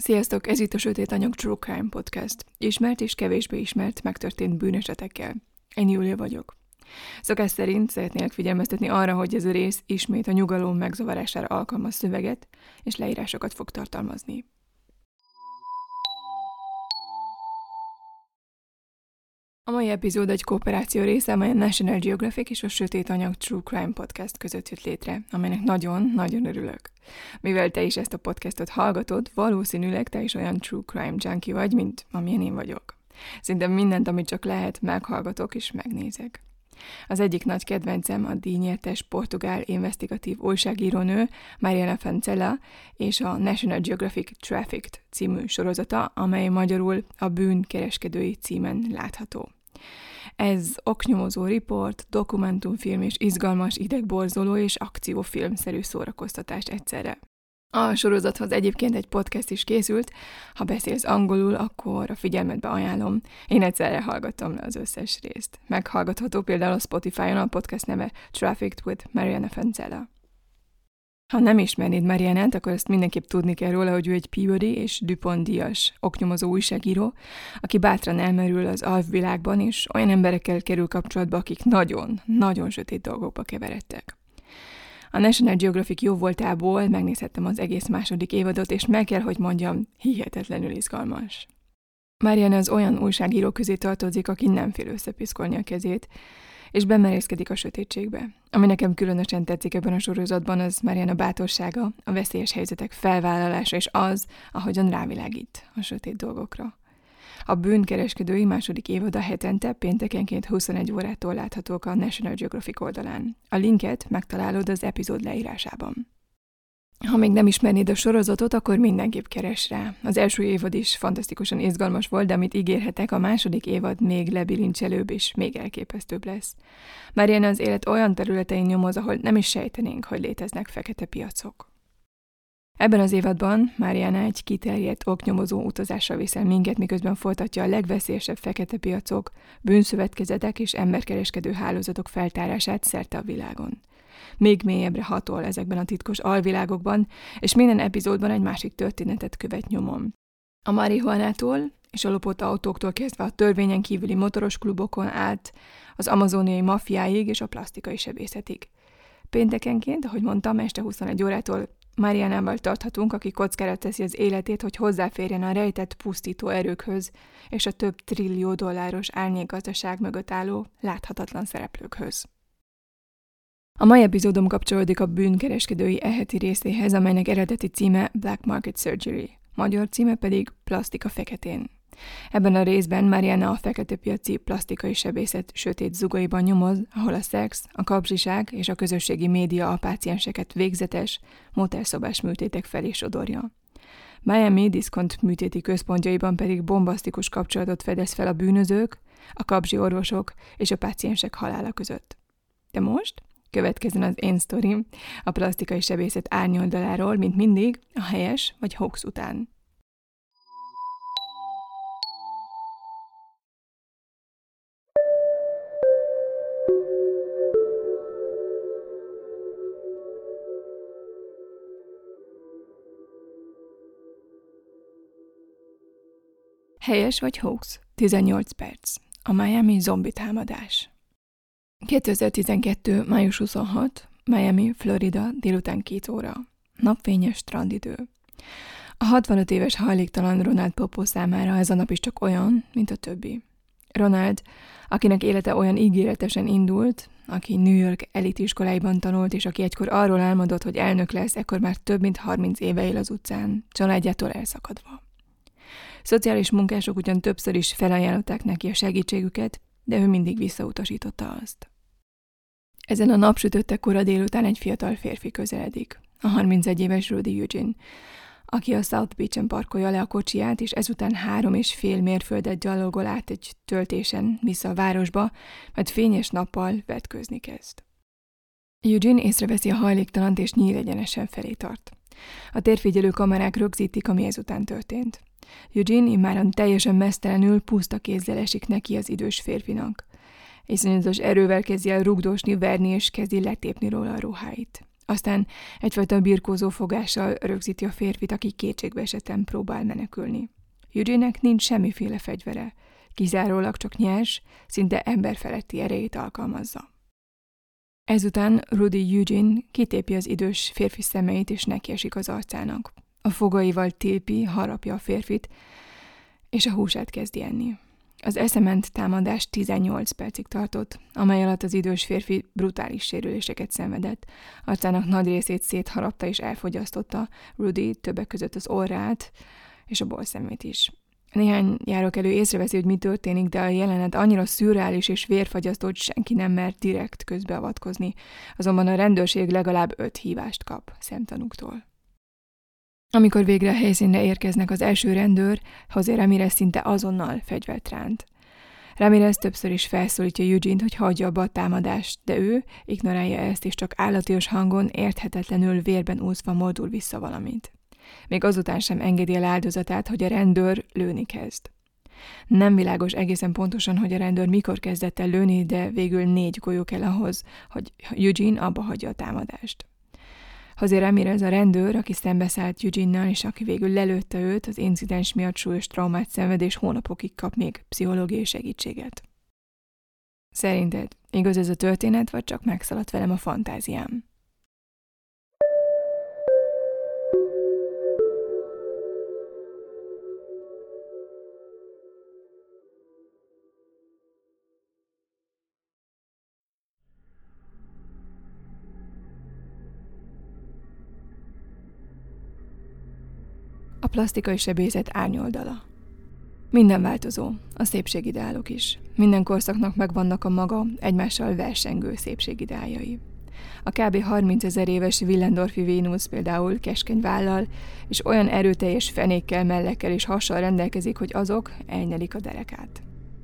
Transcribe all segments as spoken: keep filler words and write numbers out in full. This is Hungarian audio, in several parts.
Sziasztok, ez itt a Sötét Anyag True Crime Podcast. Ismert és kevésbé ismert megtörtént bűnesetekkel. Én Júlia vagyok. Szokás szerint szeretnélek figyelmeztetni arra, hogy ez a rész ismét a nyugalom megzavarására alkalmas szöveget és leírásokat fog tartalmazni. A mai epizód egy kooperáció része, amely a National Geographic és a Sötét Anyag True Crime Podcast között jött létre, amelynek nagyon-nagyon örülök. Mivel te is ezt a podcastot hallgatod, valószínűleg te is olyan True Crime junkie vagy, mint amilyen én vagyok. Szinte mindent, amit csak lehet, meghallgatok és megnézek. Az egyik nagy kedvencem a díjnyertes portugál investigatív újságírónő Mariana Francella és a National Geographic Trafficked című sorozata, amely magyarul a bűnkereskedői címen látható. Ez oknyomozó riport, dokumentumfilm és izgalmas, idegborzoló és akciófilmszerű szórakoztatás egyszerre. A sorozathoz egyébként egy podcast is készült, ha beszélsz angolul, akkor a figyelmetbe ajánlom. Én egyszerre hallgattam le az összes részt. Meghallgatható például a Spotify-on, a podcast neve Trafficked with Mariana Francella. Ha nem ismernéd Marianát, akkor ezt mindenképp tudni kell róla, hogy ő egy Peabody és DuPont díjas oknyomozó újságíró, aki bátran elmerül az alvilágban, és olyan emberekkel kerül kapcsolatba, akik nagyon, nagyon sötét dolgokba keveredtek. A National Geographic jó voltából megnézhettem az egész második évadot, és meg kell, hogy mondjam, hihetetlenül izgalmas. Mariana az olyan újságíró közé tartozik, aki nem fél összepiszkolni a kezét, és bemerészkedik a sötétségbe. Ami nekem különösen tetszik ebben a sorozatban, az Mariana bátorsága, a veszélyes helyzetek felvállalása, és az, ahogyan rávilágít a sötét dolgokra. A bűnkereskedői második évada hetente péntekenként huszonegy órától láthatók a National Geographic oldalán. A linket megtalálod az epizód leírásában. Ha még nem ismernéd a sorozatot, akkor mindenképp keres rá. Az első évad is fantasztikusan izgalmas volt, de amit ígérhetek, a második évad még lebilincselőbb és még elképesztőbb lesz. Mariana az élet olyan területein nyomoz, ahol nem is sejtenénk, hogy léteznek fekete piacok. Ebben az évadban Mariana egy kiterjedt oknyomozó utazásra viszel minket, miközben folytatja a legveszélyesebb fekete piacok, bűnszövetkezetek és emberkereskedő hálózatok feltárását szerte a világon. Még mélyebbre hatol ezekben a titkos alvilágokban, és minden epizódban egy másik történetet követ nyomon. A marihuánától és a lopott autóktól kezdve a törvényen kívüli motoros klubokon át, az amazoniai maffiáig és a plastikai sebészetig. Péntekenként, ahogy mondtam, este huszonegy órától Marianával tarthatunk, aki kockára teszi az életét, hogy hozzáférjen a rejtett pusztító erőkhöz és a több trillió dolláros árnyékgazdaság mögött álló láthatatlan szereplőkhöz. A mai epizódom kapcsolódik a bűnkereskedői eheti részéhez, amelynek eredeti címe Black Market Surgery, magyar címe pedig Plastika feketén. Ebben a részben Mariana a fekete piaci plastikai sebészet sötét zugaiban nyomoz, ahol a szex, a kapzsiság és a közösségi média a pácienseket végzetes, motelszobás műtétek felé sodorja. Miami diszkont műtéti központjaiban pedig bombasztikus kapcsolatot fedez fel a bűnözők, a kapzsi orvosok és a páciensek halála között. De most következzen az én sztorim a plastikai sebészet árnyoldaláról, mint mindig, a helyes vagy hoax után. Helyes vagy hoax? tizennyolc perc. A Miami zombi támadás. kétezer-tizenkettő. május huszonhatodika. Miami, Florida, délután két óra. Napfényes strandidő. A hatvanöt éves hajléktalan Ronald Popo számára ez a nap is csak olyan, mint a többi. Ronald, akinek élete olyan ígéretesen indult, aki New York elitiskoláiban tanult, és aki egykor arról álmodott, hogy elnök lesz, ekkor már több mint harminc éve él az utcán, családjától elszakadva. Szociális munkások ugyan többször is felajánlották neki a segítségüket, de ő mindig visszautasította azt. Ezen a napsütötte kora délután egy fiatal férfi közeledik, a harmincegy éves Rudy Eugene, aki a South Beach-en parkolja le a kocsiját, és ezután három és fél mérföldet gyalogol át egy töltésen vissza a városba, majd fényes nappal vetkőzni kezd. Eugene észreveszi a hajléktalant, és nyílegyenesen felé tart. A térfigyelő kamerák rögzítik, ami ezután történt. Eugene immáron teljesen meztelenül puszta kézzel esik neki az idős férfinak. Iszonyatos erővel kezdi el rugdosni, verni és kezdi letépni róla a ruháit. Aztán egyfajta birkózó fogással rögzíti a férfit, aki kétségbe esetten próbál menekülni. Eugene-nek nincs semmiféle fegyvere, kizárólag csak nyers, szinte emberfeletti erejét alkalmazza. Ezután Rudy Eugene kitépi az idős férfi szemeit, és nekiesik az arcának. A fogaival tépi, harapja a férfit, és a húsát kezdi enni. Az eszement támadás tizennyolc percig tartott, amely alatt az idős férfi brutális sérüléseket szenvedett. Arcának nagy részét szétharapta és elfogyasztotta, Rudy többek között az orrát és a bolszemét is. Néhány járókelő észreveszi, hogy mi történik, de a jelenet annyira szürreális és vérfagyasztó, hogy senki nem mer direkt közbeavatkozni, azonban a rendőrség legalább öt hívást kap szemtanúktól. Amikor végre a helyszínre érkeznek az első rendőr, José Ramirez szinte azonnal fegyvert ránt. Ramirez többször is felszólítja Eugene-t, hogy hagyja abba a támadást, de ő ignorálja ezt, és csak állatios hangon, érthetetlenül vérben úszva mordul vissza valamit. Még azután sem engedi el áldozatát, hogy a rendőr lőni kezd. Nem világos egészen pontosan, hogy a rendőr mikor kezdett el lőni, de végül négy golyó kell ahhoz, hogy Eugene abba hagyja a támadást. José Ramirez a rendőr, aki szembeszállt Eugene-nal, és aki végül lelőtte őt, az incidens miatt súlyos traumát szenved, és hónapokig kap még pszichológiai segítséget. Szerinted igaz ez a történet, vagy csak megszaladt velem a fantáziám? A plasztikai sebészet árnyoldala. Minden változó, a szépségideálok is. Minden korszaknak megvannak a maga, egymással versengő szépségideáljai. A kb. harmincezer éves Willendorfi Vénusz például keskeny vállal, és olyan erőteljes fenékkel, mellekkel és hassal rendelkezik, hogy azok elnyelik a derekát.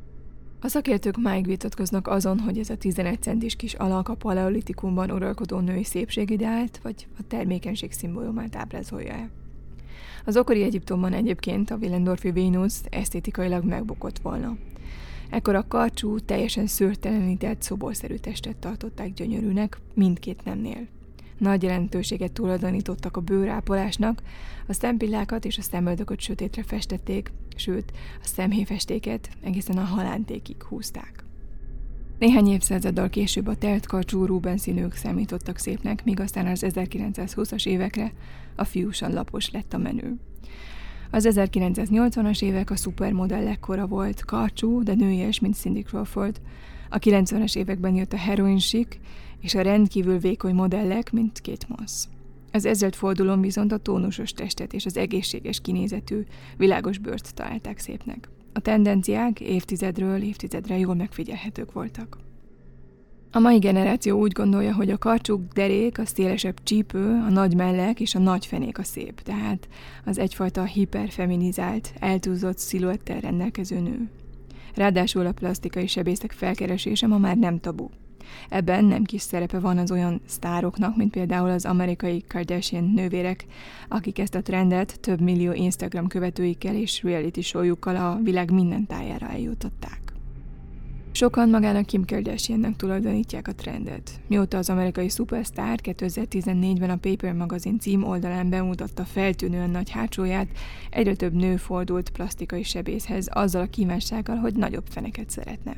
A szakértők máig vitatkoznak azon, hogy ez a tizenegy centis kis alak a paleolitikumban uralkodó női szépségideált, vagy a termékenység szimbólumát ábrázolja-e. Az okori Egyiptomban egyébként a Willendorfi Vénusz esztétikailag megbukott volna. Ekkor a karcsú, teljesen szőrtelenített, szoborszerű testet tartották gyönyörűnek mindkét nemnél. Nagy jelentőséget tulajdonítottak a bőrápolásnak, a szempillákat és a szemöldököt sötétre festették, sőt, a szemhéjfestéket egészen a halántékig húzták. Néhány évszázaddal később a teltkarcsú Rubens-színűk számítottak szépnek, míg aztán az ezerkilencszázhúszas évekre a fiúsan lapos lett a menő. Az ezerkilencszáznyolcvanas évek a szupermodellek kora volt, karcsú, de nőies, mint Cindy Crawford. A kilencvenes években jött a heroin chic, és a rendkívül vékony modellek, mint Kate Moss. Az ezredfordulón viszont a tónusos testet és az egészséges kinézetű, világos bőrt találták szépnek. A tendenciák évtizedről évtizedre jól megfigyelhetők voltak. A mai generáció úgy gondolja, hogy a karcsú derék, a szélesebb csípő, a nagy mellek és a nagy fenék a szép, tehát az egyfajta hiperfeminizált, eltúlzott sziluettel rendelkező nő. Ráadásul a plasztikai sebészek felkeresése ma már nem tabu. Ebben nem kis szerepe van az olyan sztároknak, mint például az amerikai Kardashian nővérek, akik ezt a trendet több millió Instagram követőikkel és reality showjukkal a világ minden tájára eljutották. Sokan magának Kim Kardashiannek tulajdonítják a trendet. Mióta az amerikai szupersztár kétezer-tizennégyben a Paper magazin cím oldalán bemutatta feltűnően nagy hátsóját, egyre több nő fordult plasztikai sebészhez azzal a kívánsággal, hogy nagyobb feneket szeretne.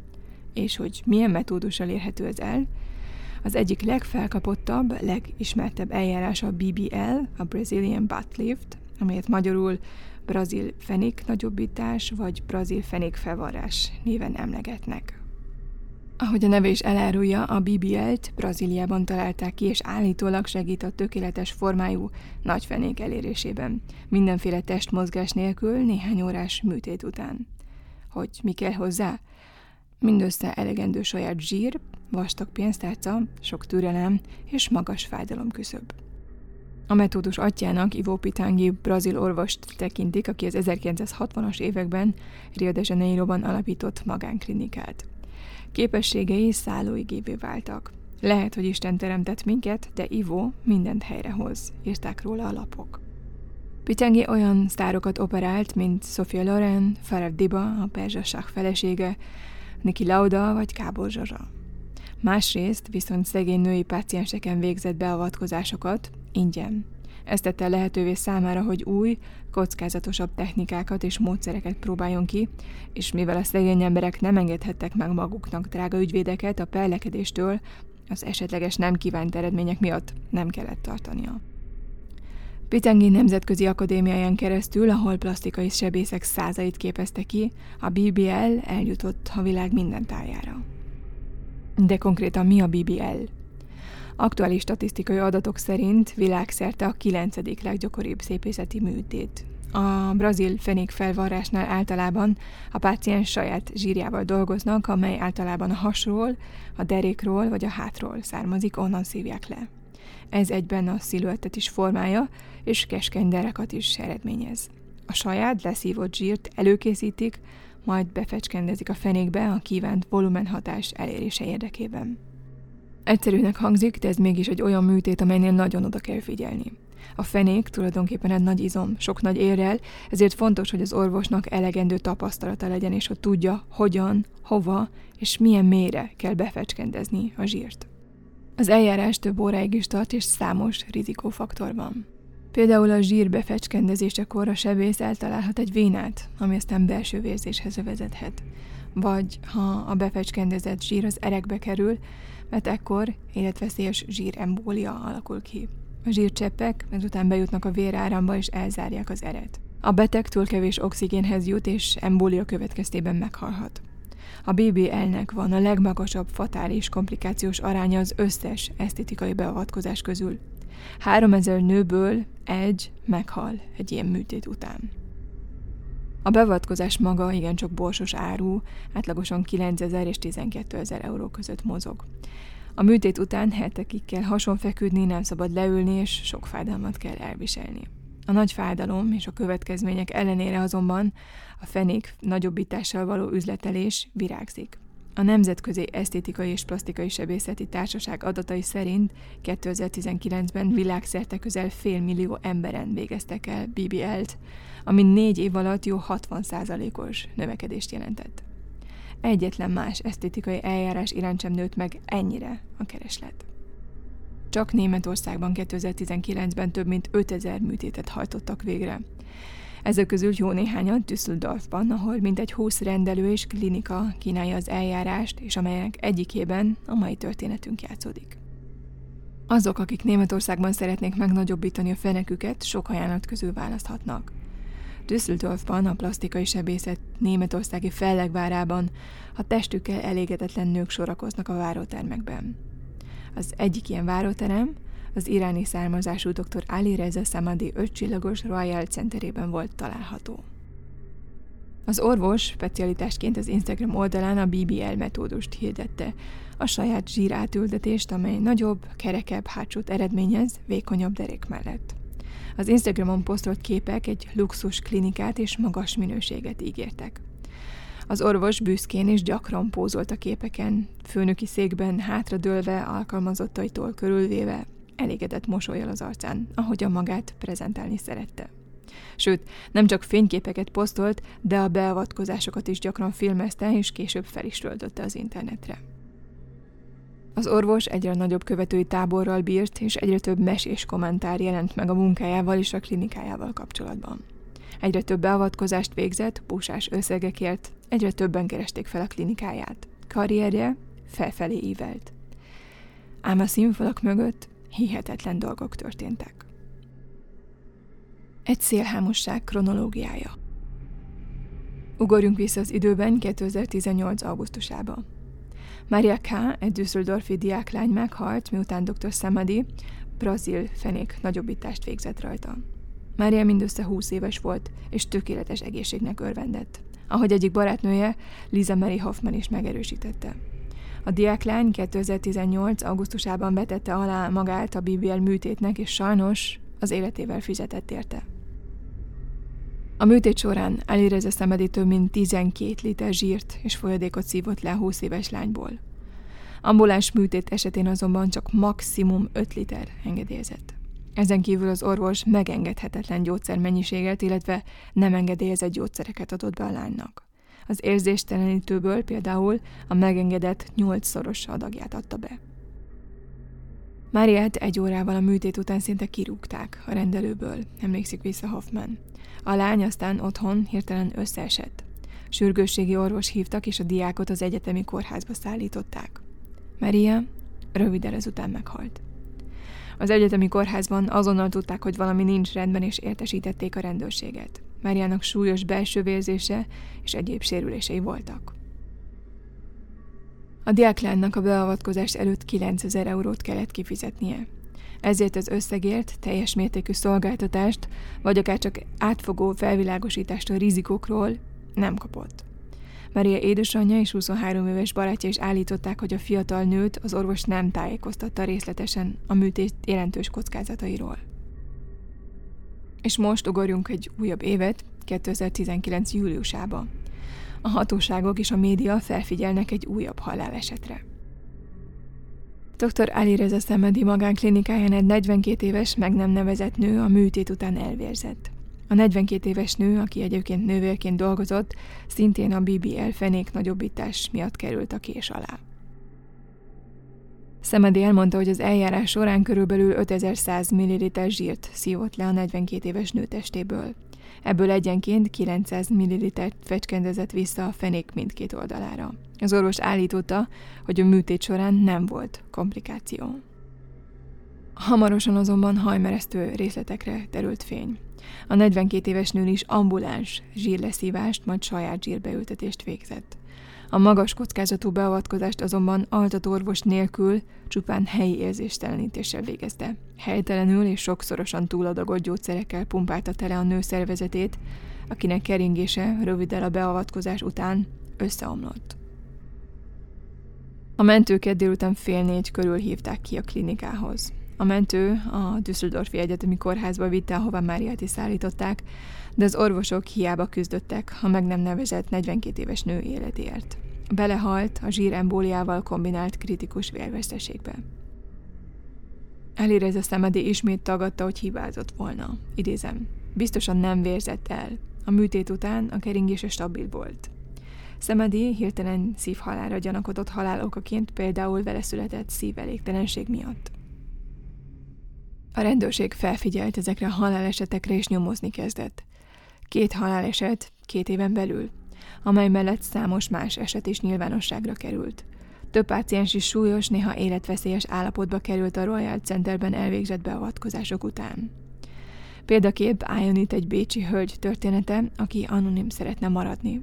És hogy milyen metódussal érhető ez el? Az egyik legfelkapottabb, legismertebb eljárás a bé bé el, a Brazilian Butt Lift, amelyet magyarul brazil fenék nagyobbítás vagy brazil fenék felvarrás néven emlegetnek. Ahogy a neve is elárulja, a bé bé el-t Brazíliában találták ki, és állítólag segít a tökéletes formájú nagy fenék elérésében, mindenféle testmozgás nélkül néhány órás műtét után. Hogy mi kell hozzá? Mindössze elegendő saját zsír, vastag pénztárca, sok türelem és magas fájdalomküszöb. A metódus atyjának Ivo Pitangui brazil orvost tekintik, aki az ezerkilencszázhatvanas években Rio de Janeiroban alapított magánklinikát. Képességei szállóigévé váltak. Lehet, hogy Isten teremtett minket, de Ivo mindent helyrehoz, írták róla a lapok. Pitangui olyan sztárokat operált, mint Sophia Loren, Farah Diba, a perzsa sáh felesége, Niki Lauda vagy Gábor Zsazsa. Másrészt viszont szegény női pácienseken végzett beavatkozásokat ingyen. Ez tette lehetővé számára, hogy új, kockázatosabb technikákat és módszereket próbáljon ki, és mivel a szegény emberek nem engedhettek meg maguknak drága ügyvédeket, a perlekedéstől az esetleges nem kívánt eredmények miatt nem kellett tartania. Pitangin Nemzetközi Akadémiáján keresztül, ahol plasztikai sebészek százait képezte ki, a bé bé el eljutott a világ minden tájára. De konkrétan mi a bé bé el? Aktuális statisztikai adatok szerint világszerte a kilencedik leggyakoribb szépészeti műtét. A brazil fenékfelvarrásnál általában a páciens saját zsírjával dolgoznak, amely általában a hasról, a derékról vagy a hátról származik, onnan szívják le. Ez egyben a sziluettet is formálja, és keskeny derekat is eredményez. A saját leszívott zsírt előkészítik, majd befecskendezik a fenékbe a kívánt volumenhatás elérése érdekében. Egyszerűnek hangzik, de ez mégis egy olyan műtét, amelynél nagyon oda kell figyelni. A fenék tulajdonképpen egy nagy izom, sok nagy érrel, ezért fontos, hogy az orvosnak elegendő tapasztalata legyen, és hogy tudja, hogyan, hova és milyen mélyre kell befecskendezni a zsírt. Az eljárás több óráig is tart, és számos rizikófaktor van. Például a zsír befecskendezésekor a sebész eltalálhat egy vénát, ami aztán belső vérzéshez vezethet. Vagy ha a befecskendezett zsír az erekbe kerül, mert ekkor életveszélyes zsírembólia alakul ki. A zsírcseppek ezután bejutnak a véráramba és elzárják az eret. A beteg túl kevés oxigénhez jut és embólia következtében meghalhat. A bé bé el-nek van a legmagasabb fatális komplikációs aránya az összes esztétikai beavatkozás közül. háromezer nőből egy meghal egy ilyen műtét után. A beavatkozás maga igencsak borsos áru, átlagosan kilencezer és tizenkétezer euró között mozog. A műtét után hetekig kell hasonfeküdni, nem szabad leülni, és sok fájdalmat kell elviselni. A nagy fájdalom és a következmények ellenére azonban a fenék nagyobbítással való üzletelés virágzik. A Nemzetközi Esztétikai és Plasztikai Sebészeti Társaság adatai szerint kétezer-tizenkilencben világszerte közel félmillió emberen végeztek el bé bé el-t, ami négy év alatt jó hatvan százalékos növekedést jelentett. Egyetlen más esztétikai eljárás iránt sem nőtt meg ennyire a kereslet. Csak Németországban kétezer-tizenkilencben több mint ötezer műtétet hajtottak végre. Ezek közül jó néhányat Düsseldorfban, ahol mintegy húsz rendelő és klinika kínálja az eljárást, és amelyek egyikében a mai történetünk játszódik. Azok, akik Németországban szeretnék megnagyobbítani a feneküket, sok ajánlat közül választhatnak. Düsseldorfban, a plasztikai sebészet németországi fellegvárában a testükkel elégedetlen nők sorakoznak a várótermekben. Az egyik ilyen váróterem az iráni származású dr. Ali Reza Samadi ötcsillagos Royal Centerében volt található. Az orvos specialitásként az Instagram oldalán a bé bé el metódust hirdette, a saját zsírátültetést, amely nagyobb, kerekebb hátsót eredményez vékonyabb derék mellett. Az Instagramon posztolt képek egy luxus klinikát és magas minőséget ígértek. Az orvos büszkén és gyakran pózolt a képeken, főnöki székben hátradőlve, alkalmazottaitól körülvéve, elégedett mosollyal az arcán, ahogyan magát prezentálni szerette. Sőt, nem csak fényképeket posztolt, de a beavatkozásokat is gyakran filmezte, és később fel is töltötte az internetre. Az orvos egyre nagyobb követői táborral bírt, és egyre több mesés kommentár jelent meg a munkájával és a klinikájával kapcsolatban. Egyre több beavatkozást végzett, pusás összegekért, egyre többen keresték fel a klinikáját. Karrierje felfelé ívelt. Ám a színfalak mögött hihetetlen dolgok történtek. Egy szélhámosság kronológiája. Ugorjunk vissza az időben kétezer-tizennyolc. augusztusába. Maria K., egy düsseldorfi diáklány meghalt, miután doktor Samadi brazil fenék nagyobbítást végzett rajta. Mária mindössze húsz éves volt, és tökéletes egészségnek örvendett, ahogy egyik barátnője, Lisa Mary Hoffman is megerősítette. A diáklány kétezer-tizennyolc. augusztusában vetette alá magát a bé bé el műtétnek, és sajnos az életével fizetett érte. A műtét során Ali Reza Samadi több mint tizenkét liter zsírt és folyadékot szívott le a húsz éves lányból. Ambuláns műtét esetén azonban csak maximum öt liter engedélyezett. Ezen kívül az orvos megengedhetetlen gyógyszermennyiséget, illetve nem engedélyezett gyógyszereket adott be a lánynak. Az érzéstelenítőből például a megengedett nyolcszoros adagját adta be. Mariát egy órával a műtét után szinte kirúgták a rendelőből, emlékszik vissza Hoffman. A lány aztán otthon hirtelen összeesett. Sürgősségi orvos hívtak, és a diákot az egyetemi kórházba szállították. Maria röviddel ezután meghalt. Az egyetemi kórházban azonnal tudták, hogy valami nincs rendben, és értesítették a rendőrséget. Mariának súlyos belső vérzése és egyéb sérülései voltak. A diáklánynak a beavatkozás előtt kilencezer eurót kellett kifizetnie. Ezért az összegért teljes mértékű szolgáltatást, vagy akár csak átfogó felvilágosítást a rizikókról nem kapott. Maria édesanyja és huszonhárom éves barátja is állították, hogy a fiatal nőt az orvos nem tájékoztatta részletesen a műtét jelentős kockázatairól. És most ugorjunk egy újabb évet, kétezer-tizenkilenc júliusába. A hatóságok és a média felfigyelnek egy újabb halálesetre. doktor Alireza Samadi magánklinikáján egy negyvenkét éves, meg nem nevezett nő a műtét után elvérzett. A negyvenkét éves nő, aki egyébként nővérként dolgozott, szintén a bé bé el fenék nagyobbítás miatt került a kés alá. Samadi elmondta, hogy az eljárás során körülbelül ötezer-száz milliliter zsírt szívott le a negyvenkét éves nő testéből. Ebből egyenként kilencszáz millilitert fecskendezett vissza a fenék mindkét oldalára. Az orvos állította, hogy a műtét során nem volt komplikáció. Hamarosan azonban hajmeresztő részletekre terült fény. A negyvenkét éves nő is ambuláns zsírleszívást, majd saját zsírbeültetést végzett. A magas kockázatú beavatkozást azonban altatóorvos nélkül csupán helyi érzéstelenítéssel végezte. Helytelenül és sokszorosan túladagolt gyógyszerekkel pumpálta tele a nő szervezetét, akinek keringése röviddel a beavatkozás után összeomlott. A mentőket délután fél négy körül hívták ki a klinikához. A mentő a Düsseldorfi Egyetemi Kórházba vitte, ahová Máriát is szállították, de az orvosok hiába küzdöttek a meg nem nevezett negyvenkét éves nő életéért. Belehalt a zsírembóliával kombinált kritikus vérveszteségbe. Alireza Samadi ismét tagadta, hogy hibázott volna. Idézem, biztosan nem vérzett el. A műtét után a keringése stabil volt. Samadi hirtelen szívhalálra gyanakodott halálokaként, például vele született szívelégtelenség miatt. A rendőrség felfigyelt ezekre a halálesetekre és nyomozni kezdett. Két haláleset két éven belül, amely mellett számos más eset is nyilvánosságra került. Több páciens is súlyos, néha életveszélyes állapotba került a Royal Centerben elvégzett beavatkozások után. Példakép álljon itt egy bécsi hölgy története, aki anonim szeretne maradni.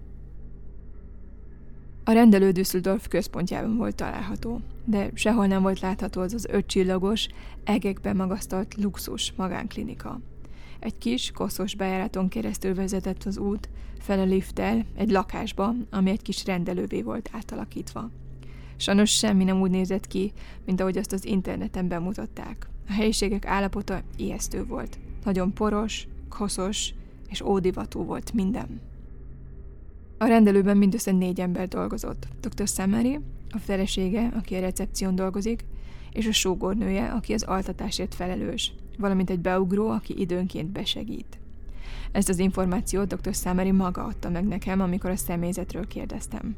A rendelő Düsseldorf központjában volt található, de sehol nem volt látható az az ötcsillagos, egekbe magasztalt luxus magánklinika. Egy kis, koszos bejáraton keresztül vezetett az út, fel a lifttel, egy lakásba, ami egy kis rendelővé volt átalakítva. Sajnos semmi nem úgy nézett ki, mint ahogy azt az interneten bemutatták. A helyiségek állapota ijesztő volt. Nagyon poros, koszos és ódivatú volt minden. A rendelőben mindössze négy ember dolgozott. doktor Samadi, a felesége, aki a recepción dolgozik, és a sógornője, aki az altatásért felelős, valamint egy beugró, aki időnként besegít. Ezt az információt doktor Samadi maga adta meg nekem, amikor a személyzetről kérdeztem.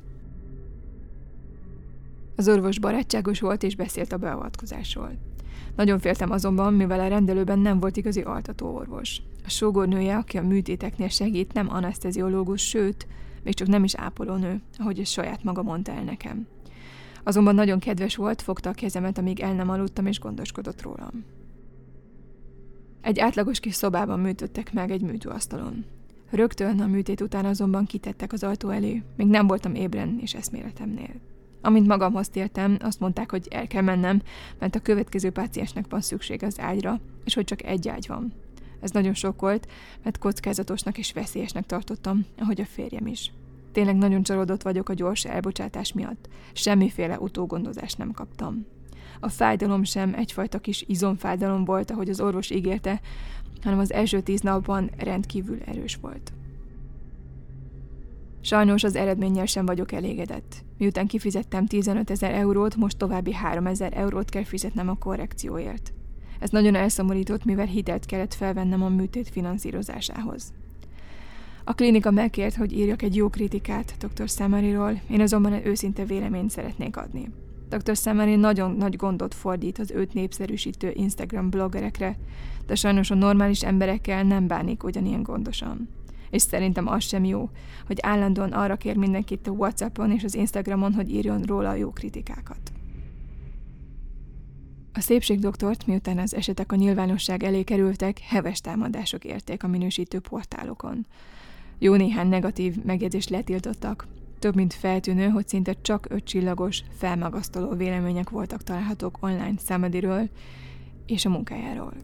Az orvos barátságos volt és beszélt a beavatkozásról. Nagyon féltem azonban, mivel a rendelőben nem volt igazi altatóorvos. A sógornője, aki a műtéteknél segít, nem aneszteziológus, sőt, még csak nem is ápolónő, ahogy ezt saját maga mondta el nekem. Azonban nagyon kedves volt, fogta a kezemet, amíg el nem aludtam, és gondoskodott rólam. Egy átlagos kis szobában műtöttek meg egy műtőasztalon. Rögtön a műtét után azonban kitettek az ajtó elé, még nem voltam ébren és eszméletemnél. Amint magamhoz tértem, azt mondták, hogy el kell mennem, mert a következő páciensnek van szükség az ágyra, és hogy csak egy ágy van. Ez nagyon sok volt, mert kockázatosnak és veszélyesnek tartottam, ahogy a férjem is. Tényleg nagyon csalódott vagyok a gyors elbocsátás miatt. Semmiféle utógondozást nem kaptam. A fájdalom sem egyfajta kis izomfájdalom volt, ahogy az orvos ígérte, hanem az első tíz napban rendkívül erős volt. Sajnos az eredménnyel sem vagyok elégedett. Miután kifizettem tizenötezer eurót, most további háromezer eurót kell fizetnem a korrekcióért. Ez nagyon elszomorított, mivel hitelt kellett felvennem a műtét finanszírozásához. A klinika megkért, hogy írjak egy jó kritikát doktor Samaryról, én azonban egy őszinte véleményt szeretnék adni. doktor Samary nagyon nagy gondot fordít az őt népszerűsítő Instagram bloggerekre, de sajnos a normális emberekkel nem bánik ugyanilyen gondosan. És szerintem az sem jó, hogy állandóan arra kér mindenkit a WhatsAppon és az Instagramon, hogy írjon róla jó kritikákat. A szépségdoktort, miután az esetek a nyilvánosság elé kerültek, heves támadások érték a minősítő portálokon. Jó néhány negatív megjegyzést letiltottak. Több mint feltűnő, hogy szinte csak ötcsillagos, felmagasztaló vélemények voltak találhatók online Samaryről és a munkájáról.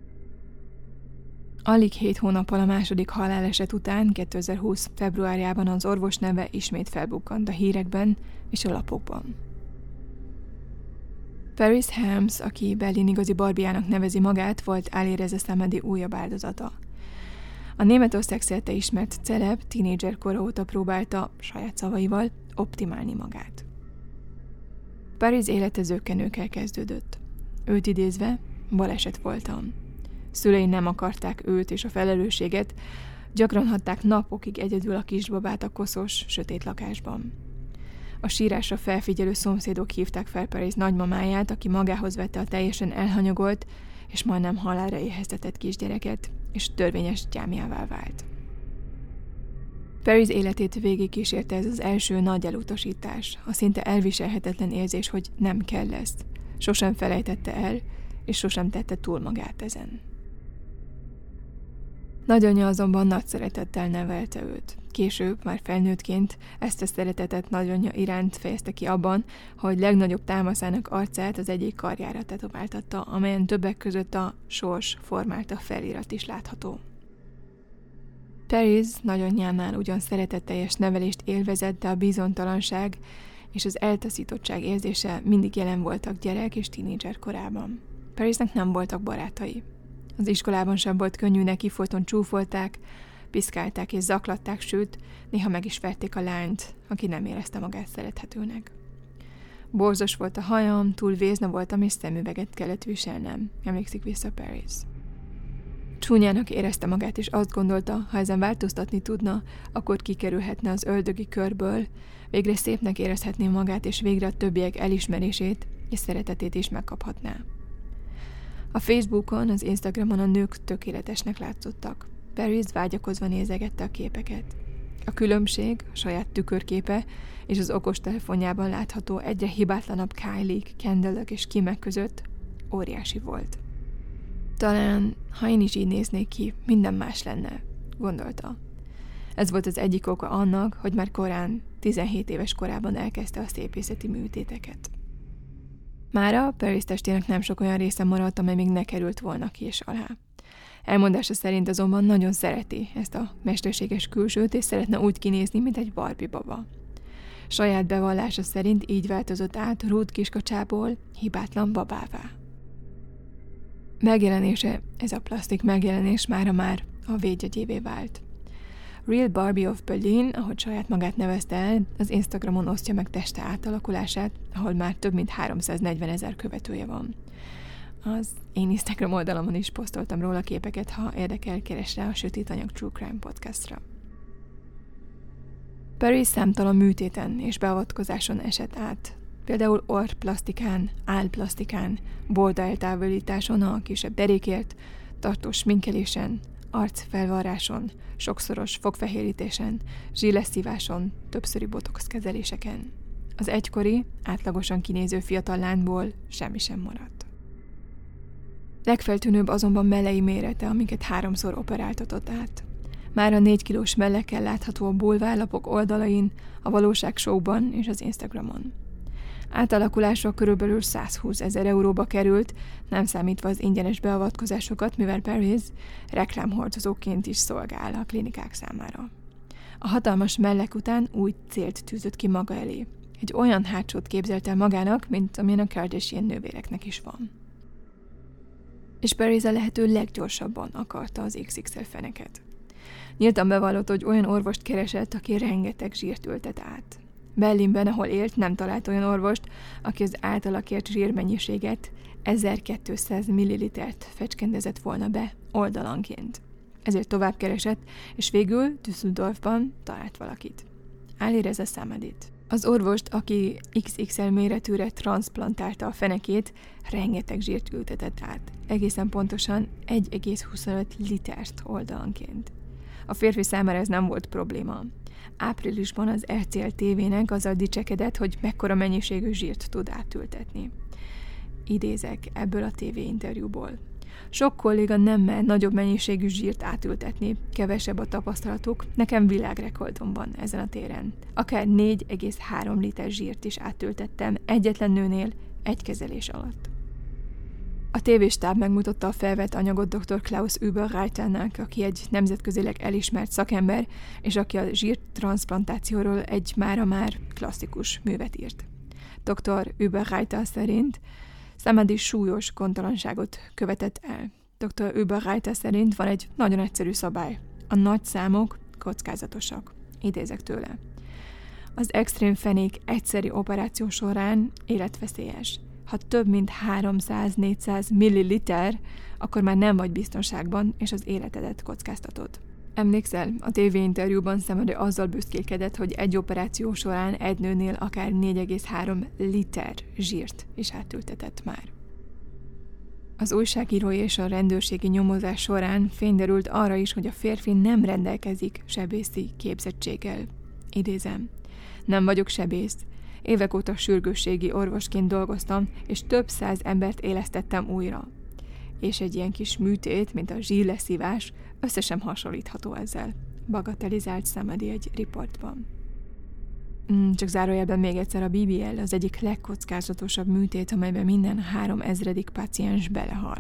Alig hét hónappal a második haláleset után, kétezer-húsz februárjában az orvos neve ismét felbukkant a hírekben és a lapokban. Paris Helms, aki Berlin igazi Barbie-jának nevezi magát, volt Alireza Samady újabb áldozata. A Németország szerte ismert celeb tínédzser kora óta próbálta, saját szavaival, optimálni magát. Paris élete zökkenőkkel kezdődött. Őt idézve, baleset voltam. Szülei nem akarták őt és a felelősséget, gyakran hagyták napokig egyedül a kisbabát a koszos, sötét lakásban. A sírásra felfigyelő szomszédok hívták fel Paris nagymamáját, aki magához vette a teljesen elhanyagolt és majdnem halálra éheztetett kisgyereket, és törvényes gyámjává vált. Paris életét végig kísérte ez az első nagy elutasítás, a szinte elviselhetetlen érzés, hogy nem kell ezt. Sosem felejtette el, és sosem tette túl magát ezen. Nagyanyja azonban nagy szeretettel nevelte őt. Később, már felnőttként ezt a szeretetet nagyanyja iránt fejezte ki abban, hogy legnagyobb támaszának arcát az egyik karjára tetováltatta, amelyen többek között a sors formálta felirat is látható. Paris nagyanyjánál ugyan szeretetteljes nevelést élvezett, de a bizonytalanság és az eltaszítottság érzése mindig jelen voltak gyerek és tínédzser korában. Parisnek nem voltak barátai. Az iskolában sem volt könnyű neki, folyton csúfolták, piszkálták és zaklatták, sőt, néha meg is verték a lányt, aki nem érezte magát szerethetőnek. Borzos volt a hajam, túl vézna voltam, és szemüveget kellett viselnem, emlékszik vissza Paris. Csúnyának érezte magát, és azt gondolta, ha ezen változtatni tudna, akkor kikerülhetne az ördögi körből, végre szépnek érezhetné magát, és végre a többiek elismerését és szeretetét is megkaphatná. A Facebookon, az Instagramon a nők tökéletesnek látszottak. Paris vágyakozva nézegette a képeket. A különbség, a saját tükörképe és az okostelefonjában látható egyre hibátlanabb Kylie-k, Kendall-ök és Kimek között óriási volt. Talán, ha én is így néznék ki, minden más lenne, gondolta. Ez volt az egyik oka annak, hogy már korán, tizenhét éves korában elkezdte a szépészeti műtéteket. Mára Paris testének nem sok olyan része maradt, amely még ne került volna ki és alá. Elmondása szerint azonban nagyon szereti ezt a mesterséges külsőt, és szeretne úgy kinézni, mint egy Barbie baba. Saját bevallása szerint így változott át Ruth kiskacsából hibátlan babává. Megjelenése, ez a plastik megjelenés mára már a védjegyévé vált. Real Barbie of Berlin, ahogy saját magát nevezte el, az Instagramon osztja meg teste átalakulását, ahol már több mint háromszáznegyven ezer követője van. Az én Instagram oldalamon is posztoltam róla képeket, ha érdekel, keres rá a Sötét Anyag True Crime podcastra. Paris számtalan műtéten és beavatkozáson esett át. Például orrplasztikán, állplasztikán, borda eltávolításon, a kisebb derékért, tartós sminkelésen, arcfelvarráson, sokszoros fogfehérítésen, zsílesszíváson, többszöri botox kezeléseken. Az egykori, átlagosan kinéző fiatal lányból semmi sem maradt. Legfeltűnőbb azonban mellei mérete, amiket háromszor operáltatott át. Már a négy kilós mellekkel látható a bulvárlapok oldalain, a valóság showban és az Instagramon. Átalakulásra körülbelül százhúszezer euróba került, nem számítva az ingyenes beavatkozásokat, mivel Paris reklámhordozóként is szolgál a klinikák számára. A hatalmas mellek után új célt tűzött ki maga elé. Egy olyan hátsót képzelt el magának, mint amilyen a Kardashian nővéreknek is van. És Paris a lehető leggyorsabban akarta az iksz iksz el feneket. Nyíltan bevallott, hogy olyan orvost keresett, aki rengeteg zsírt ültet át. Berlinben, ahol élt, nem talált olyan orvost, aki az általa kért zsírmennyiséget ezerkétszáz millilitert fecskendezett volna be oldalanként. ezért tovább keresett, és végül Düsseldorfban talált valakit. Alireza Samadit. Az orvost, aki iksz iksz el méretűre transzplantálta a fenekét, rengeteg zsírt ültetett át. Egészen pontosan egy egész huszonöt litert oldalanként. A férfi számára ez nem volt probléma. Áprilisban az er cé el té vének azzal dicsekedett, hogy mekkora mennyiségű zsírt tud átültetni. Idézek ebből a tévéinterjúból. Sok kolléga nem mer nagyobb mennyiségű zsírt átültetni, kevesebb a tapasztalatuk, nekem világrekordom van ezen a téren. Akár négy egész három liter zsírt is átültettem egyetlen nőnél egy kezelés alatt. A tévéstáb megmutatta a felvett anyagot dr. Klaus Überreiternek, aki egy nemzetközileg elismert szakember, és aki a zsírtranszplantációról egy mára már klasszikus művet írt. doktor Überreiter szerint Samadi súlyos gondtalanságot követett el. doktor Überreiter szerint van egy nagyon egyszerű szabály. A nagy számok kockázatosak. Idézek tőle. Az extrém fenék egyszeri operáció során életveszélyes. Ha több mint háromszáz-négyszáz milliliter, akkor már nem vagy biztonságban, és az életedet kockáztatod. Emlékszel, a tévéinterjúban Samadi azzal büszkélkedett, hogy egy operáció során egy nőnél akár négy egész három liter zsírt is átültetett már. Az újságírói és a rendőrségi nyomozás során fényderült arra is, hogy a férfi nem rendelkezik sebészi képzettséggel. Idézem. Nem vagyok sebész. Évek óta sürgősségi orvosként dolgoztam, és több száz embert élesztettem újra. És egy ilyen kis műtét, mint a zsírleszívás, össze sem hasonlítható ezzel, bagatelizált Samadi egy riportban. Csak zárójelben még egyszer, a bé bé el az egyik legkockázatosabb műtét, amelyben minden három ezredik páciens belehal.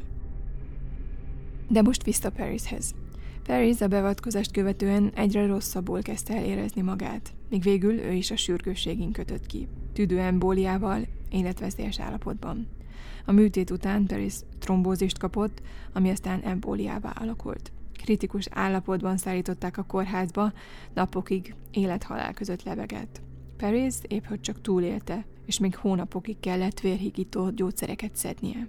De most vissza Parishez. Paris a beavatkozást követően egyre rosszabbul kezdte el érezni magát, míg végül ő is a sürgősségén kötött ki, tüdőembóliával, életveszélyes állapotban. A műtét után Paris trombózist kapott, ami aztán embóliává alakult. Kritikus állapotban szállították a kórházba, napokig élet-halál között lebegett. Paris épp hogy csak túlélte, és még hónapokig kellett vérhigító gyógyszereket szednie.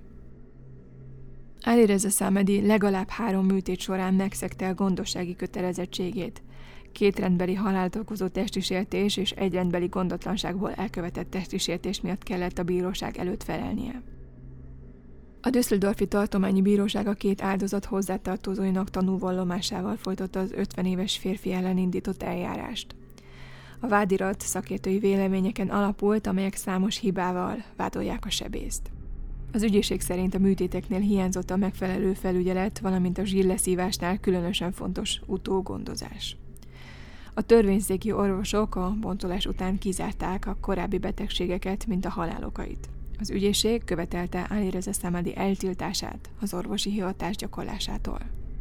Alireza Samadi legalább három műtét során megszegte a gondossági kötelezettségét. Két rendbeli halált okozó testisértés és egy rendbeli gondotlanságból elkövetett testisértés miatt kellett a bíróság előtt felelnie. A Düsseldorfi tartományi bíróság a két áldozat hozzátartozóinak tanúvallomásával folytatta az ötven éves férfi ellen indított eljárást. A vádirat szakértői véleményeken alapult, amelyek számos hibával vádolják a sebészt. Az ügyészség szerint a műtéteknél hiányzott a megfelelő felügyelet, valamint a zsírleszívásnál különösen fontos utógondozás. A törvényszéki orvosok a bontolás után kizárták a korábbi betegségeket, mint a halálokait. Az ügyészség követelte Alireza Samadi eltiltását az orvosi hivatás gyakorlásától.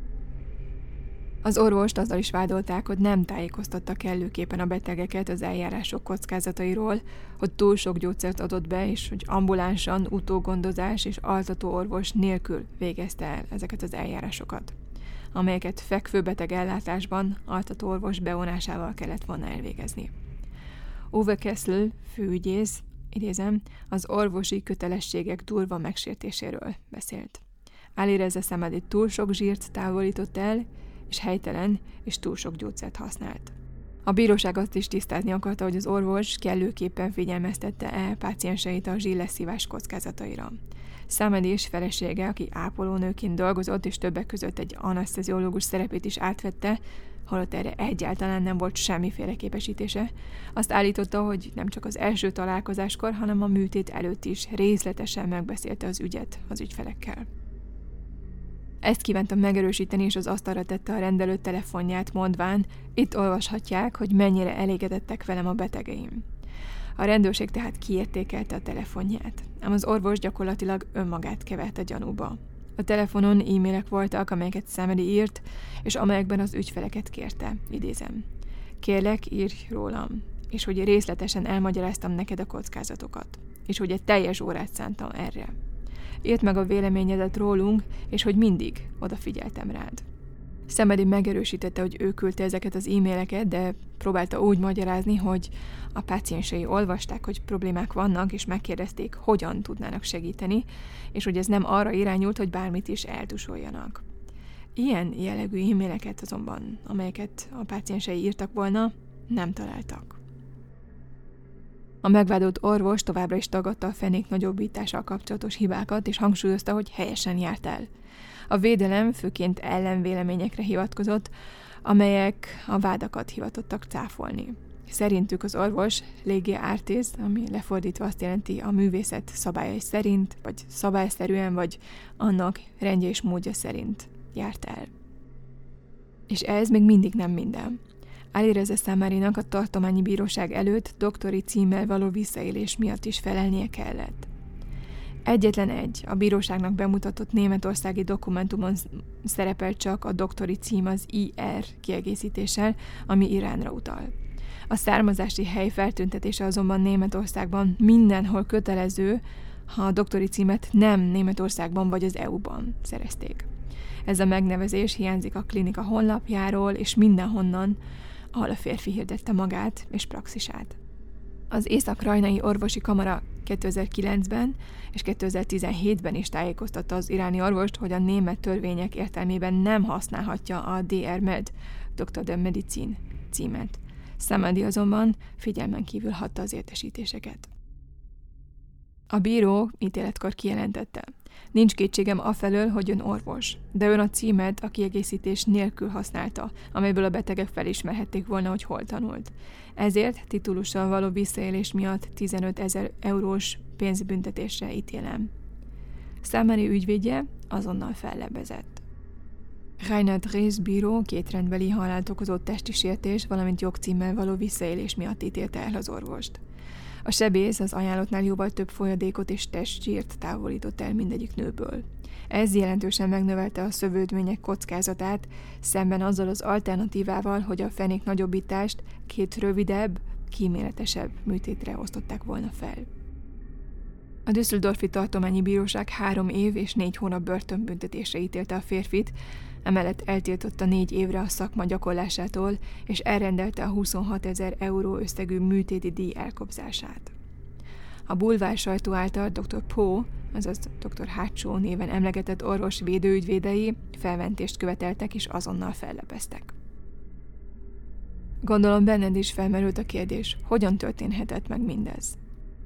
Az orvost azzal is vádolták, hogy nem tájékoztatta kellőképpen a betegeket az eljárások kockázatairól, hogy túl sok gyógyszert adott be, és hogy ambulánsan, utógondozás és altató orvos nélkül végezte el ezeket az eljárásokat, amelyeket fekvőbeteg ellátásban altató orvos bevonásával kellett volna elvégezni. Uwe Kessel, főügyész, idézem, az orvosi kötelességek durva megsértéséről beszélt. Alireza Samadi túl sok zsírt távolított el, és helytelen és túl sok gyógyszert használt. A bíróság azt is tisztázni akarta, hogy az orvos kellőképpen figyelmeztette el pácienseit a zsírleszívás kockázataira. Samadi és felesége, aki ápolónőként dolgozott, és többek között egy aneszteziológus szerepét is átvette, holott erre egyáltalán nem volt semmiféle képesítése, azt állította, hogy nem csak az első találkozáskor, hanem a műtét előtt is részletesen megbeszélte az ügyet az ügyfelekkel. Ezt kívántam megerősíteni, és az asztalra tette a rendelő telefonját, mondván, itt olvashatják, hogy mennyire elégedettek velem a betegeim. A rendőrség tehát kiértékelte a telefonját, ám az orvos gyakorlatilag önmagát kevert a gyanúba. A telefonon e-mailek voltak, amelyeket Samadi írt, és amelyekben az ügyfeleket kérte, idézem. Kérlek, írj rólam, és hogy részletesen elmagyaráztam neked a kockázatokat, és hogy egy teljes órát szántam erre. Írd meg a véleményedet rólunk, és hogy mindig odafigyeltem rád. Samadi megerősítette, hogy ő küldte ezeket az e-maileket, de próbálta úgy magyarázni, hogy a páciensei olvasták, hogy problémák vannak, és megkérdezték, hogyan tudnának segíteni, és hogy ez nem arra irányult, hogy bármit is eltusoljanak. Ilyen jellegű e-maileket azonban, amelyeket a páciensei írtak volna, nem találtak. A megvádolt orvos továbbra is tagadta a fenék nagyobbítással kapcsolatos hibákat, és hangsúlyozta, hogy helyesen járt el. A védelem főként ellenvéleményekre hivatkozott, amelyek a vádakat hivatottak cáfolni. Szerintük az orvos lege artis, ami lefordítva azt jelenti a művészet szabályai szerint, vagy szabályszerűen, vagy annak rendje és módja szerint járt el. És ez még mindig nem minden. Alireza Samarinak a tartományi bíróság előtt doktori címmel való visszaélés miatt is felelnie kellett. Egyetlen egy, a bíróságnak bemutatott németországi dokumentumon szerepel csak a doktori cím az i er kiegészítéssel, ami Iránra utal. A származási hely feltüntetése azonban Németországban mindenhol kötelező, ha a doktori címet nem Németországban vagy az é u-ban szerezték. Ez a megnevezés hiányzik a klinika honlapjáról és mindenhonnan, ahol a férfi hirdette magát és praxisát. Az Észak-Rajnai Orvosi Kamara kétezer-kilencben és kétezer-tizenhétben is tájékoztatta az iráni orvost, hogy a német törvények értelmében nem használhatja a dé er Med, Doktor de Medicine címet. Samadi azonban figyelmen kívül hagyta az értesítéseket. A bíró ítéletkor kijelentette: nincs kétségem afelől, hogy ön orvos, de ön a címet a kiegészítés nélkül használta, amelyből a betegek felismerhették volna, hogy hol tanult. Ezért titulussal való visszaélés miatt tizenötezer eurós pénzbüntetésre ítélem. Samari ügyvédje azonnal fellebbezett. Reinhard Rész bíró két rendbeli halált okozó testi sértés, valamint jogcímmel való visszaélés miatt ítélte el az orvost. A sebész az ajánlottnál jóval több folyadékot és testzsírt távolított el mindegyik nőből. Ez jelentősen megnövelte a szövődmények kockázatát, szemben azzal az alternatívával, hogy a fenék nagyobbítást két rövidebb, kíméletesebb műtétre osztották volna fel. A Düsseldorfi tartományi bíróság három év és négy hónap börtönbüntetésre ítélte a férfit, emellett eltiltotta négy évre a szakma gyakorlásától, és elrendelte a huszonhatezer euró összegű műtéti díj elkobzását. A bulvár sajtó által doktor Poe, azaz doktor Hátsó néven emlegetett orvos védőügyvédei felmentést követeltek és azonnal fellepeztek. Gondolom benned is felmerült a kérdés, hogyan történhetett meg mindez.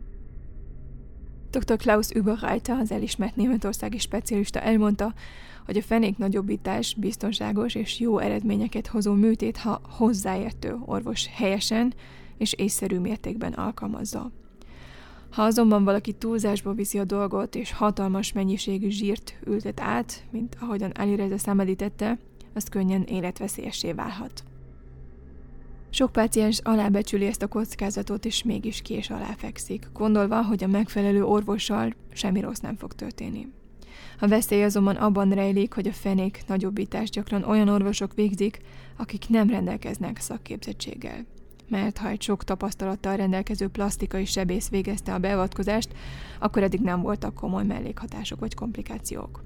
doktor Klaus Überreiter, az elismert németországi specialista elmondta, hogy a fenék nagyobbítás biztonságos és jó eredményeket hozó műtét, ha hozzáértő orvos helyesen és észszerű mértékben alkalmazza. Ha azonban valaki túlzásba viszi a dolgot és hatalmas mennyiségű zsírt ültet át, mint ahogyan Alireza Samadi tette, az könnyen életveszélyessé válhat. Sok páciens alábecsüli ezt a kockázatot, és mégis kés alá fekszik, gondolva, hogy a megfelelő orvossal semmi rossz nem fog történni. A veszély azonban abban rejlik, hogy a fenék nagyobbítást gyakran olyan orvosok végzik, akik nem rendelkeznek szakképzettséggel. Mert ha egy sok tapasztalattal rendelkező plasztikai sebész végezte a beavatkozást, akkor eddig nem voltak komoly mellékhatások vagy komplikációk.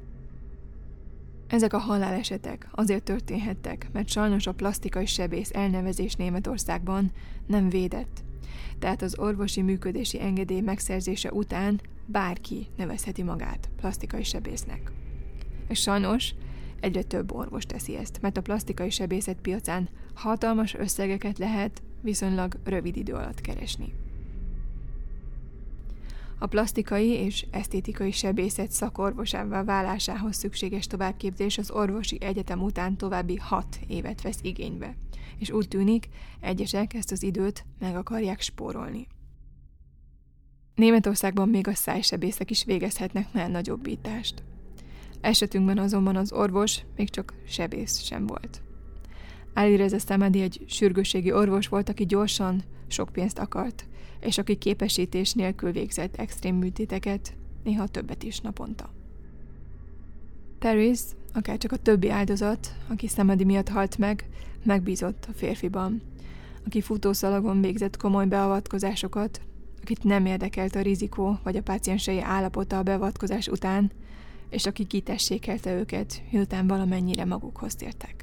Ezek a halálesetek azért történhettek, mert sajnos a plasztikai sebész elnevezés Németországban nem védett. Tehát az orvosi működési engedély megszerzése után bárki nevezheti magát plasztikai sebésznek. És sajnos egyre több orvos teszi ezt, mert a plasztikai sebészet piacán hatalmas összegeket lehet viszonylag rövid idő alatt keresni. A plasztikai és esztétikai sebészet szakorvosává válásához szükséges továbbképzés az orvosi egyetem után további hat évet vesz igénybe, és úgy tűnik, egyesek ezt az időt meg akarják spórolni. Németországban még a szájsebészek is végezhetnek már nagyobbítást. Esetünkben azonban az orvos még csak sebész sem volt. Alireza Samadi egy sürgősségi orvos volt, aki gyorsan sok pénzt akart, és aki képesítés nélkül végzett extrém műtéteket, néha többet is naponta. Paris, akárcsak a többi áldozat, aki Samadi miatt halt meg, megbízott a férfiban, aki futószalagon végzett komoly beavatkozásokat, akit nem érdekelt a rizikó vagy a páciensei állapota a beavatkozás után, és aki kitessékelte őket, miután valamennyire magukhoz tértek.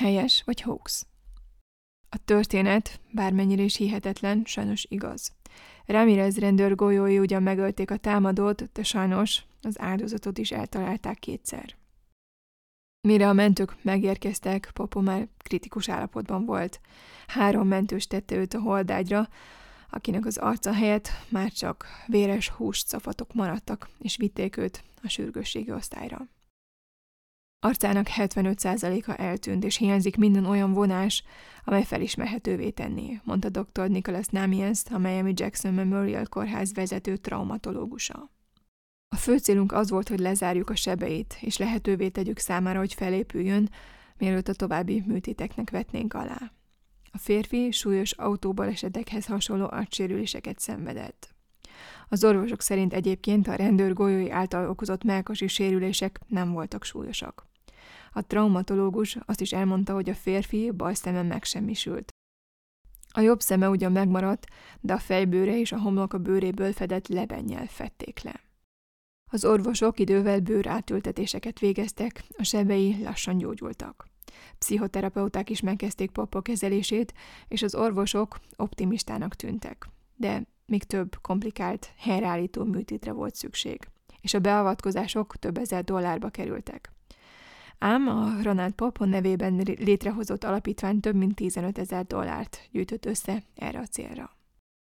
Helyes vagy hoax? A történet, bármennyire is hihetetlen, sajnos igaz. Ramirez rendőr golyói ugyan megölték a támadót, de sajnos az áldozatot is eltalálták kétszer. Mire a mentők megérkeztek, Popo már kritikus állapotban volt. Három mentős tette őt a holdágyra, akinek az arca helyett már csak véres húscafatok maradtak, és vitték őt a sürgősségi osztályra. Arcának hetvenöt százaléka eltűnt, és hiányzik minden olyan vonás, amely felismerhetővé tenné, mondta doktor Nicholas Namias, a Miami Jackson Memorial Kórház vezető traumatológusa. A fő célunk az volt, hogy lezárjuk a sebeit, és lehetővé tegyük számára, hogy felépüljön, mielőtt a további műtéteknek vetnénk alá. A férfi súlyos autóbalesetekhez hasonló agysérüléseket szenvedett. Az orvosok szerint egyébként a rendőr golyói által okozott mellkasi sérülések nem voltak súlyosak. A traumatológus azt is elmondta, hogy a férfi bal szeme megsemmisült. A jobb szeme ugyan megmaradt, de a fejbőre és a homloka bőréből fedett lebennyel fedték le. Az orvosok idővel bőrátültetéseket végeztek, a sebei lassan gyógyultak. Pszichoterapeuták is megkezdték Popo kezelését, és az orvosok optimistának tűntek. De még több komplikált, helyreállító műtétre volt szükség, és a beavatkozások több ezer dollárba kerültek. Ám a Ronald Popo nevében létrehozott alapítvány több mint tizenöt ezer dollárt gyűjtött össze erre a célra.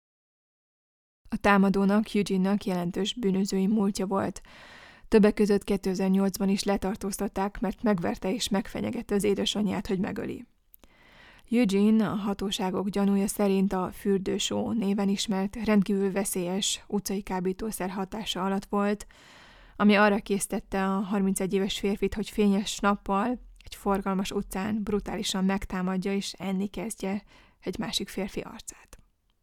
A támadónak, Eugene-nak jelentős bűnözői múltja volt. Többek között kétezer-nyolcban is letartóztatták, mert megverte és megfenyegette az édesanyját, hogy megöli. Eugene a hatóságok gyanúja szerint a fürdősó néven ismert rendkívül veszélyes utcai kábítószer hatása alatt volt, ami arra késztette a harmincegy éves férfit, hogy fényes nappal egy forgalmas utcán brutálisan megtámadja és enni kezdje egy másik férfi arcát.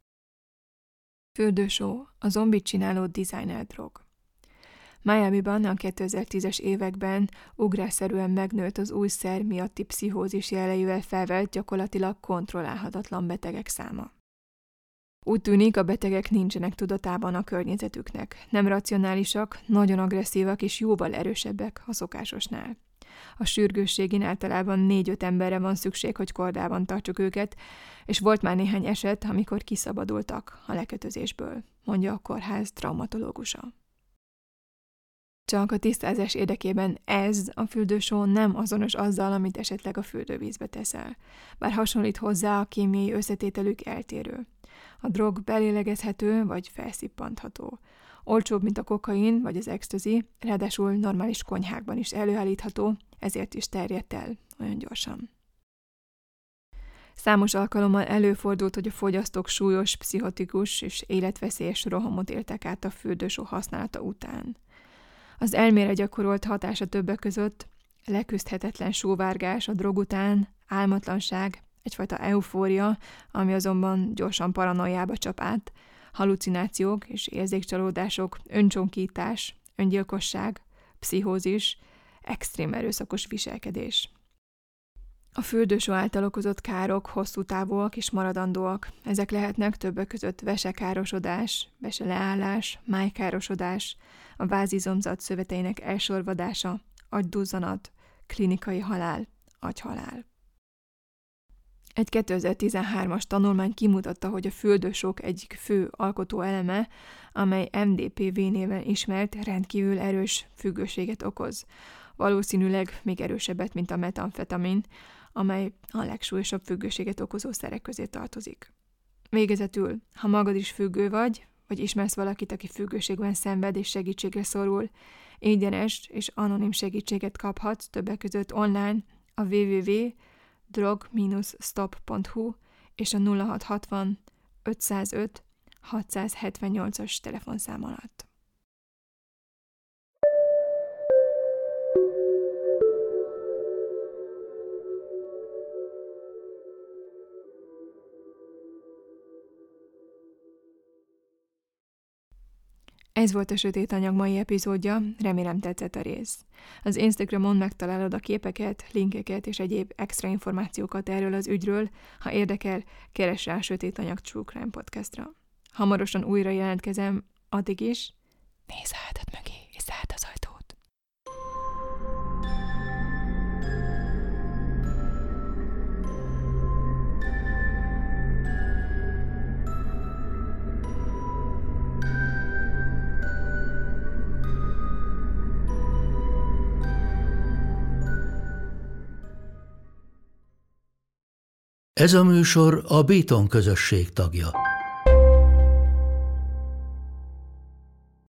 Fürdősó, a zombit csináló designer drog. Miamiban a kétezer-tízes években ugrásszerűen megnőtt az új szer miatti pszichózis jeleivel felvelt gyakorlatilag kontrollálhatatlan betegek száma. Úgy tűnik, a betegek nincsenek tudatában a környezetüknek, nem racionálisak, nagyon agresszívak és jóval erősebbek a szokásosnál. A sürgősségén általában négy-öt emberre van szükség, hogy kordában tartsuk őket, és volt már néhány eset, amikor kiszabadultak a lekötözésből, mondja a kórház traumatológusa. Csak a tisztázás érdekében ez a fürdősó nem azonos azzal, amit esetleg a fürdővízbe teszel, bár hasonlít hozzá, a kémiai összetételük eltérő. A drog belélegezhető vagy felszippantható. Olcsóbb, mint a kokain vagy az ecstasy, ráadásul normális konyhákban is előállítható, ezért is terjedt el olyan gyorsan. Számos alkalommal előfordult, hogy a fogyasztók súlyos, pszichotikus és életveszélyes rohamot éltek át a fürdősó használata után. Az elmére gyakorolt hatása többek között leküzdhetetlen sóvárgás a drog után, álmatlanság, egyfajta eufória, ami azonban gyorsan paranoiába csap át, halucinációk és érzékcsalódások, öncsonkítás, öngyilkosság, pszichózis, extrém erőszakos viselkedés. A fürdősó által okozott károk hosszú távúak és maradandóak. Ezek lehetnek többek között vesekárosodás, veseleállás, májkárosodás, a vázizomzat szöveteinek elsorvadása, agyduzzanat, klinikai halál, agyhalál. Egy kétezer-tizenhármas tanulmány kimutatta, hogy a fürdősók egyik fő alkotó eleme, amely em dé pé vé néven ismert, rendkívül erős függőséget okoz. Valószínűleg még erősebbet, mint a metamfetamin, amely a legsúlyosabb függőséget okozó szerek közé tartozik. Végezetül, ha magad is függő vagy, vagy ismersz valakit, aki függőségben szenved és segítségre szorul, ingyenes és anonim segítséget kaphatsz többek között online a double-u double-u double-u pont drog dash stop pont hu és a nulla hat hatvan ötszázöt hatszázhetvennyolcas telefonszám alatt. Ez volt a Sötét Anyag mai epizódja, remélem tetszett a rész. Az Instagramon megtalálod a képeket, linkeket és egyéb extra információkat erről az ügyről, ha érdekel, keresd rá a Sötét Anyag True Crime Podcastra. Hamarosan újra jelentkezem, addig is nézz a hátad mögé, és zárd az ajtót. Ez a műsor a Béton közösség tagja.